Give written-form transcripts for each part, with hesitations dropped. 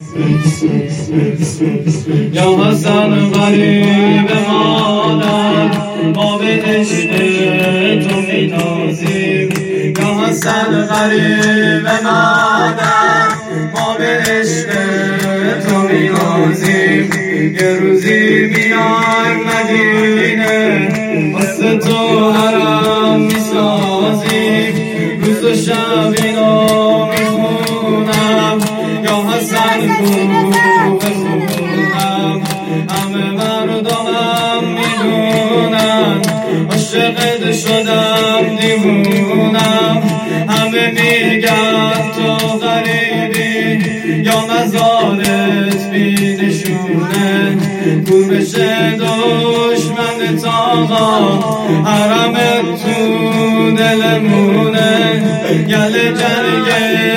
یا حسن غریب مادر ما به عشق تو می نازیم. یا حسن غریب مادر ما به عشق تو می نازیم. یه روزی میایم مدینه واسه تو حرم می سازیم. روز و شب اینو می خونم یا حسن کو بخونم. همه مردمم میدونن عاشقت شدم دیوونم. همه میگن تو غریبی یا مزارت بی نشونه. دور بشه دشمن تاقا حرمت تو دلمونه. گل جنگ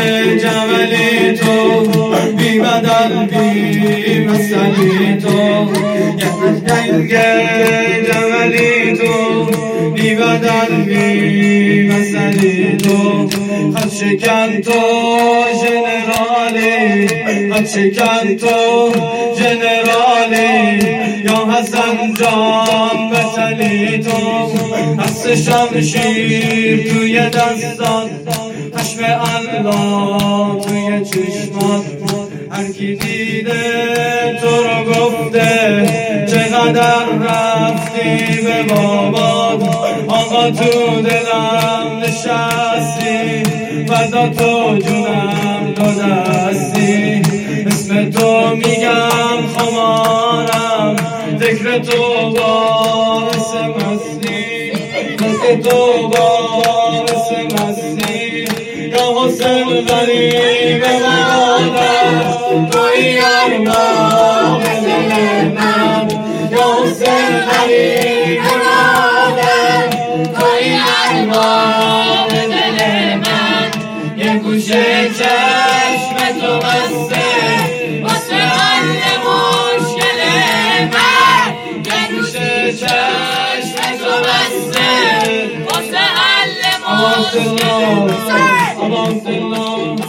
جملی تو بی بدل بی مثلی تو. جنگ جملی تو بی بدل بی مثلی تو. خط شکن تو جنرالی خط شکن تو جنرالی یا حسن جان بسلی تو. دست شمشیر توی دستات خشم الله توی چشمات. هر کی دیده تو رو گفته چقدر رفتی به بابات. آقا تو دلم نشستی فدا تو جونم دو دستی. اسم تو میگم خمارم ذکر تو باعث مستی. ذکر تو باعث مستی. یا حسین غریب مادر توی ارواح دل من. یا حسین غریب مادر توی ارواح دل من. یه گوشه چشم تو بسته واسه حل مشکل من. یه گوشه چشم تو بسته واسه حل مشکل من.